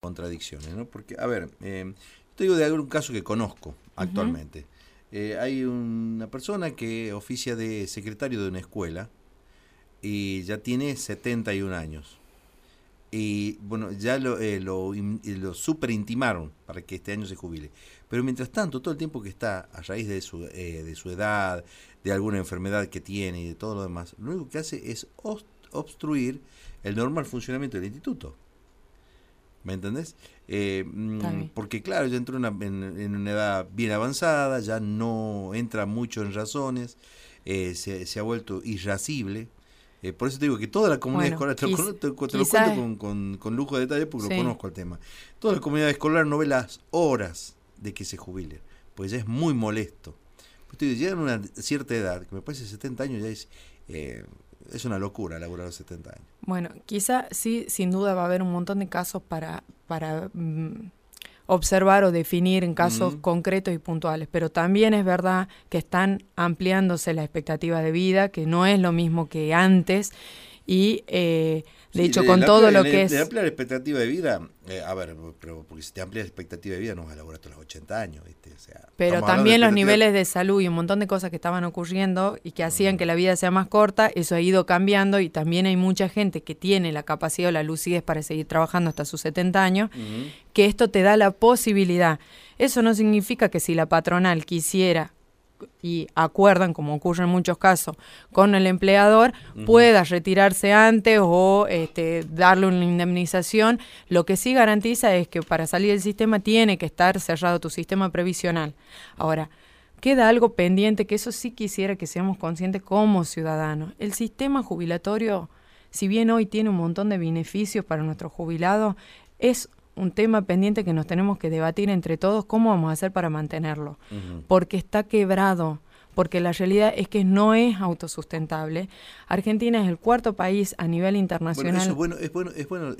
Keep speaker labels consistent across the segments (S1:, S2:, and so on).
S1: contradicciones, ¿no? Porque, a ver, te digo de algún caso que conozco actualmente. Hay una persona que oficia de secretario de una escuela y ya tiene 71 años. Y bueno, ya lo super intimaron para que este año se jubile. Pero mientras tanto, todo el tiempo que está a raíz de su edad, de alguna enfermedad que tiene y de todo lo demás, lo único que hace es obstruir el normal funcionamiento del instituto. ¿Me entendés? Porque claro, ya entró en una edad bien avanzada, ya no entra mucho en razones, se ha vuelto irascible. Por eso te digo que toda la comunidad escolar, te lo cuento con lujo de detalle porque lo conozco el tema. Toda la comunidad escolar no ve las horas de que se jubile, pues ya es muy molesto. Pues llegan a una cierta edad, que me parece 70 años ya es una locura laburar a los 70 años.
S2: Bueno, quizá sí, sin duda va a haber un montón de casos para observar o definir en casos concretos y puntuales, pero también es verdad que están ampliándose las expectativas de vida, que no es lo mismo que antes, y de hecho con todo lo que es...
S1: De ampliar la expectativa de vida, a ver, pero porque si te amplias la expectativa de vida no vas a laburar hasta los 80 años, ¿viste? O sea,
S2: pero también los niveles de salud y un montón de cosas que estaban ocurriendo y que hacían que la vida sea más corta, eso ha ido cambiando y también hay mucha gente que tiene la capacidad o la lucidez para seguir trabajando hasta sus 70 años, que esto te da la posibilidad. Eso no significa que si la patronal quisiera y acuerdan, como ocurre en muchos casos, con el empleador, pueda retirarse antes o darle una indemnización. Lo que sí garantiza es que para salir del sistema tiene que estar cerrado tu sistema previsional. Ahora, queda algo pendiente, que eso sí quisiera que seamos conscientes como ciudadanos. El sistema jubilatorio, si bien hoy tiene un montón de beneficios para nuestros jubilados, es un tema pendiente que nos tenemos que debatir entre todos cómo vamos a hacer para mantenerlo, porque está quebrado, porque la realidad es que no es autosustentable. Argentina es el cuarto país a nivel internacional.
S1: Bueno, es bueno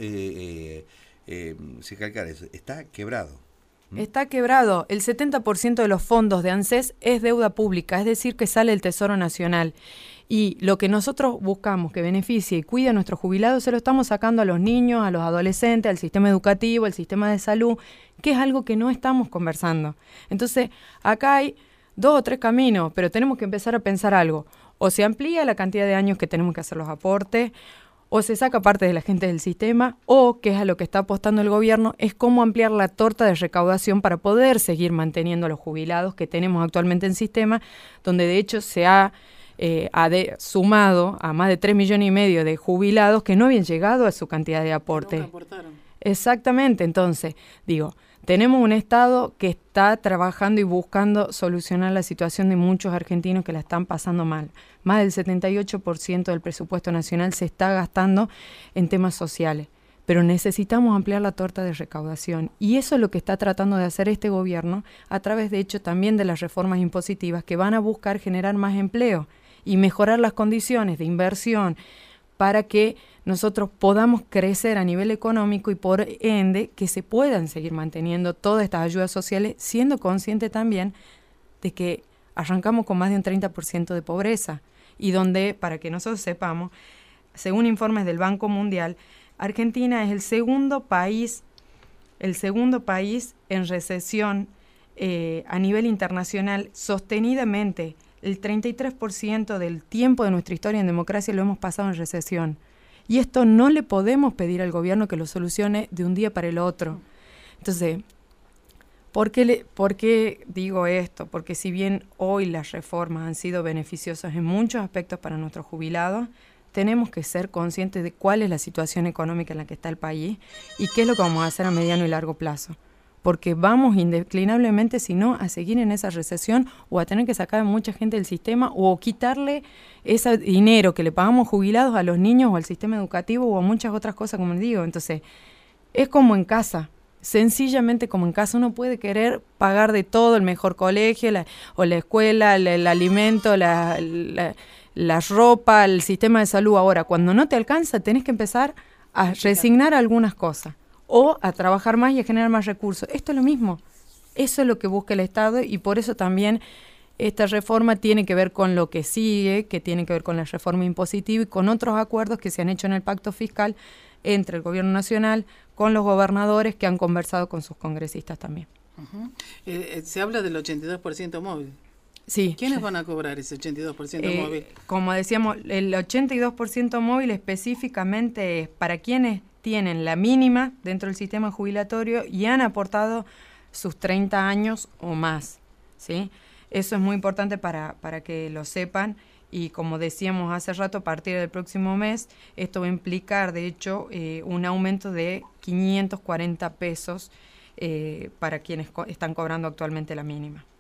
S1: recalcar eso, está quebrado.
S2: Está quebrado. El 70% de los fondos de ANSES es deuda pública, es decir, que sale del Tesoro Nacional. Y lo que nosotros buscamos que beneficie y cuide a nuestros jubilados se lo estamos sacando a los niños, a los adolescentes, al sistema educativo, al sistema de salud, que es algo que no estamos conversando. Entonces, acá hay 2 o 3 caminos, pero tenemos que empezar a pensar algo. O se amplía la cantidad de años que tenemos que hacer los aportes, o se saca parte de la gente del sistema, o, que es a lo que está apostando el gobierno, es cómo ampliar la torta de recaudación para poder seguir manteniendo a los jubilados que tenemos actualmente en sistema, donde de hecho se ha sumado a más de 3,5 millones de jubilados que no habían llegado a su cantidad de aporte.
S3: Nunca aportaron.
S2: Exactamente, entonces, digo, tenemos un Estado que está trabajando y buscando solucionar la situación de muchos argentinos que la están pasando mal. Más del 78% del presupuesto nacional se está gastando en temas sociales, pero necesitamos ampliar la torta de recaudación y eso es lo que está tratando de hacer este gobierno a través, de hecho, también de las reformas impositivas que van a buscar generar más empleo y mejorar las condiciones de inversión para que nosotros podamos crecer a nivel económico y por ende que se puedan seguir manteniendo todas estas ayudas sociales, siendo consciente también de que arrancamos con más de un 30% de pobreza y donde, para que nosotros sepamos, según informes del Banco Mundial, Argentina es el segundo país en recesión a nivel internacional sostenidamente. El 33% del tiempo de nuestra historia en democracia lo hemos pasado en recesión. Y esto no le podemos pedir al gobierno que lo solucione de un día para el otro. Entonces, ¿por qué digo esto? Porque si bien hoy las reformas han sido beneficiosas en muchos aspectos para nuestros jubilados, tenemos que ser conscientes de cuál es la situación económica en la que está el país y qué es lo que vamos a hacer a mediano y largo plazo. Porque vamos indeclinablemente, si no, a seguir en esa recesión o a tener que sacar a mucha gente del sistema o quitarle ese dinero que le pagamos jubilados a los niños o al sistema educativo o a muchas otras cosas, como les digo. Entonces, es como en casa, sencillamente como en casa. Uno puede querer pagar de todo, el mejor colegio o la escuela, el alimento, la ropa, el sistema de salud. Ahora, cuando no te alcanza, tenés que empezar a resignar algunas cosas. O a trabajar más y a generar más recursos. Esto es lo mismo. Eso es lo que busca el Estado y por eso también esta reforma tiene que ver con lo que sigue, que tiene que ver con la reforma impositiva y con otros acuerdos que se han hecho en el Pacto Fiscal entre el Gobierno Nacional, con los gobernadores que han conversado con sus congresistas también.
S3: Se habla del 82% móvil.
S2: Sí.
S3: ¿Quiénes van a cobrar ese 82% móvil?
S2: Como decíamos, el 82% móvil específicamente es para quienes tienen la mínima dentro del sistema jubilatorio y han aportado sus 30 años o más, ¿sí? Eso es muy importante para que lo sepan. Y como decíamos hace rato, a partir del próximo mes, esto va a implicar, de hecho, un aumento de 540 pesos para quienes están cobrando actualmente la mínima.